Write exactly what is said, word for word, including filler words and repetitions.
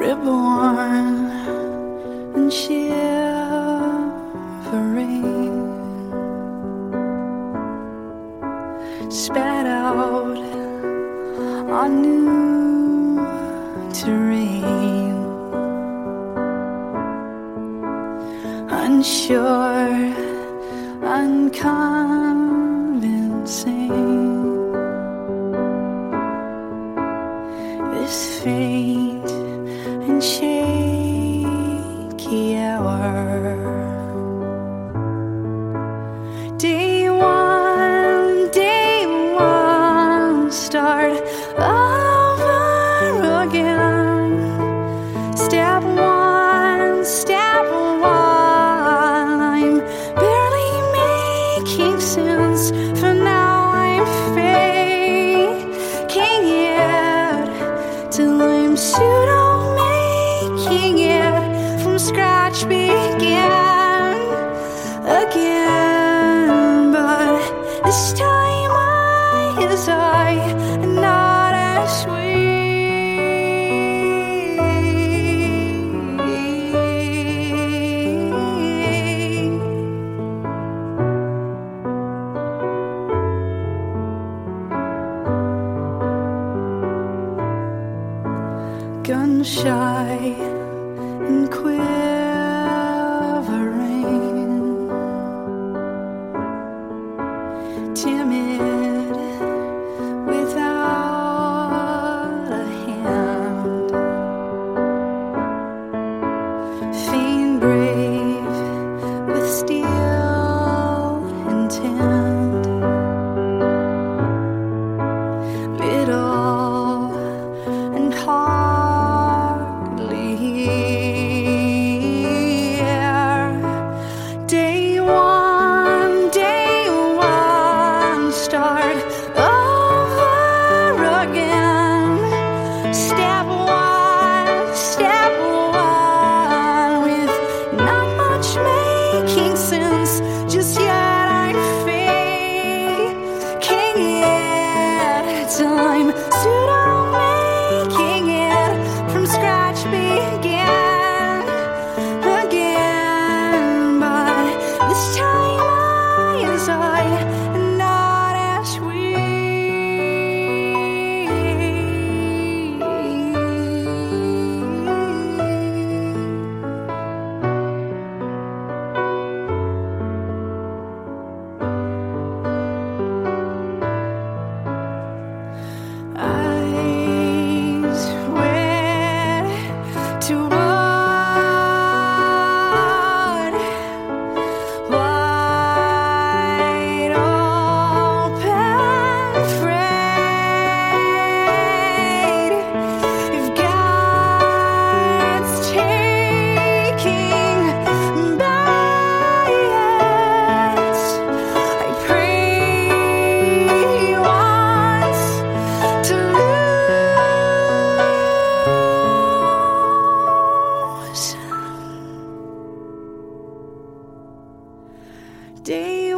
reborn and shivering, spat out on new terrain, unsure, unconvincing. This faint and shaky hour, day one, day one, start over again. Step one, step one, I'm barely making sense. For now I'm faking it till I'm pseudo-making it from scratch begin again. But this time I is I and not as sweet. Gun shy and quivering, timid without a hand, faint brave with steel intent, little and hardly here. Day one, day one, start over again. Step one, step one, with not much making sense just yet. I'm faking it till I'm pseudo-making it from scratch begin again. But this time I is I and not as eyes wet to what? Wide open, afraid if God's taking bites. I pray once to lose. Day